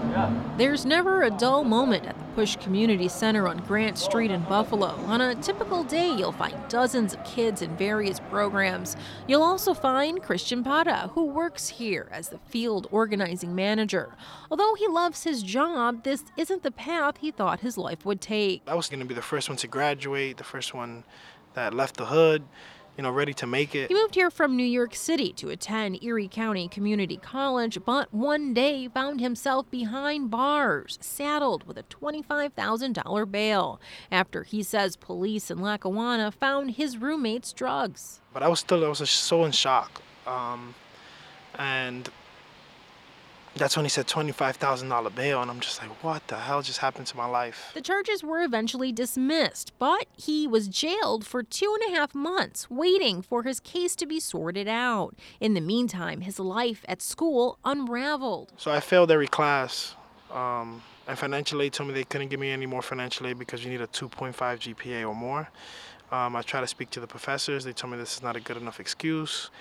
There's never a dull moment at the Push Community Center on Grant Street in Buffalo. On a typical day, you'll find dozens of kids in various programs. You'll also find Christian Pata, who works here as the field organizing manager. Although he loves his job, this isn't the path he thought his life would take. I was going to be the first one to graduate, the first one that left the hood, ready to make it. He moved here from New York City to attend Erie County Community College, but one day found himself behind bars, saddled with a $25,000 bail, after he says police in Lackawanna found his roommate's drugs. But I was so in shock. And that's when he said $25,000 bail, and I'm just like, what the hell just happened to my life? The charges were eventually dismissed, but he was jailed for 2.5 months, waiting for his case to be sorted out. In the meantime, his life at school unraveled. So I failed every class, and financial aid told me they couldn't give me any more financial aid because you need a 2.5 GPA or more. I tried to speak to the professors. They told me this is not a good enough excuse.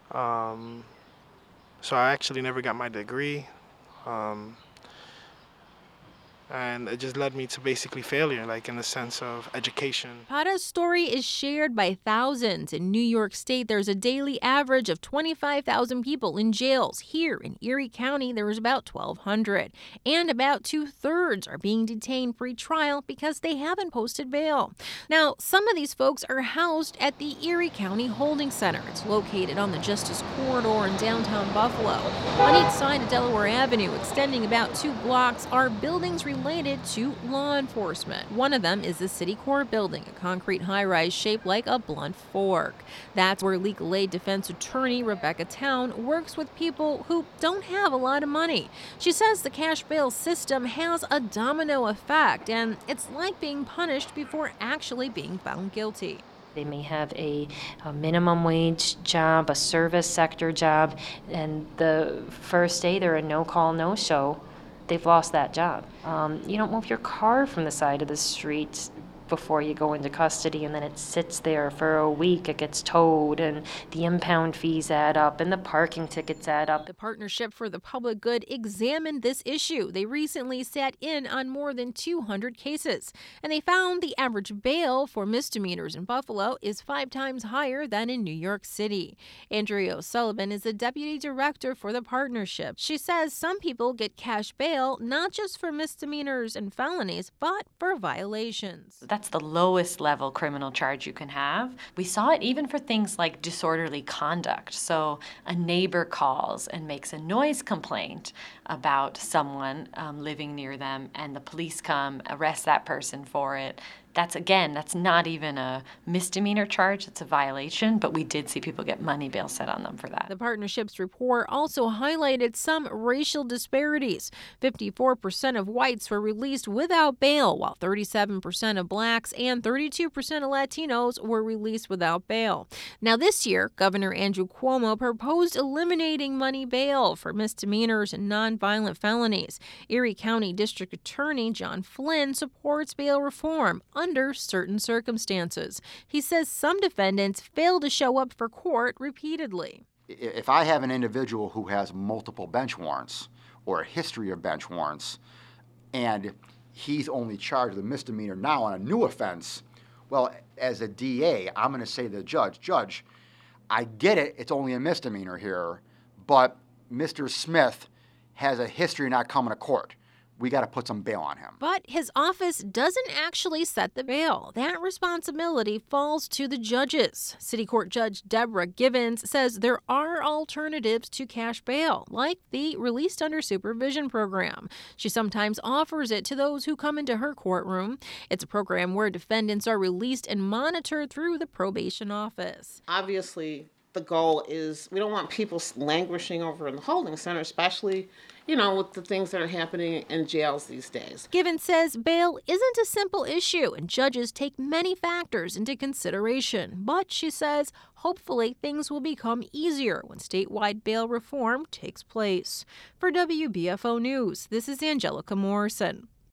So I actually never got my degree, and it just led me to basically failure, in the sense of education. Pata's story is shared by thousands. In New York State, there's a daily average of 25,000 people in jails. Here in Erie County, there is about 1,200, and about 2/3 are being detained pre-trial because they haven't posted bail. Now, some of these folks are housed at the Erie County Holding Center. It's located on the Justice Corridor in downtown Buffalo. On each side of Delaware Avenue, extending about 2 blocks, are buildings related to law enforcement. One of them is the City Court building, a concrete high-rise shaped like a blunt fork. That's where legal aid defense attorney Rebecca Town works with people who don't have a lot of money. She says the cash bail system has a domino effect, and it's like being punished before actually being found guilty. They may have a minimum wage job, a service sector job, and the first day they're a no-call, no-show, they've lost that job. You don't move your car from the side of the street before you go into custody, and then it sits there for a week. It gets towed, and the impound fees add up, and the parking tickets add up. The Partnership for the Public Good examined this issue. They recently sat in on more than 200 cases, and they found the average bail for misdemeanors in Buffalo is 5 times higher than in New York City. Andrea O'Sullivan is the deputy director for the Partnership. She says some people get cash bail not just for misdemeanors and felonies, but for violations. That's the lowest level criminal charge you can have. We saw it even for things like disorderly conduct. So a neighbor calls and makes a noise complaint about someone living near them, and the police come, arrest that person for it. That's not even a misdemeanor charge. It's a violation, but we did see people get money bail set on them for that. The Partnership's report also highlighted some racial disparities. 54% of whites were released without bail, while 37% of blacks and 32% of Latinos were released without bail. Now this year, Governor Andrew Cuomo proposed eliminating money bail for misdemeanors and nonviolent felonies. Erie County District Attorney John Flynn supports bail reform under certain circumstances. He says some defendants fail to show up for court repeatedly. If I have an individual who has multiple bench warrants or a history of bench warrants, and he's only charged with a misdemeanor now on a new offense, well, as a DA, I'm going to say to the judge, I get it, it's only a misdemeanor here, but Mr. Smith has a history of not coming to court. We got to put some bail on him. But his office doesn't actually set the bail. That responsibility falls to the judges. City Court Judge Deborah Givens says there are alternatives to cash bail, like the Released Under Supervision program. She sometimes offers it to those who come into her courtroom. It's a program where defendants are released and monitored through the probation office. Obviously, the goal is we don't want people languishing over in the holding center, especially with the things that are happening in jails these days. Givens says bail isn't a simple issue, and judges take many factors into consideration. But she says hopefully things will become easier when statewide bail reform takes place. For WBFO News, this is Angelica Morrison.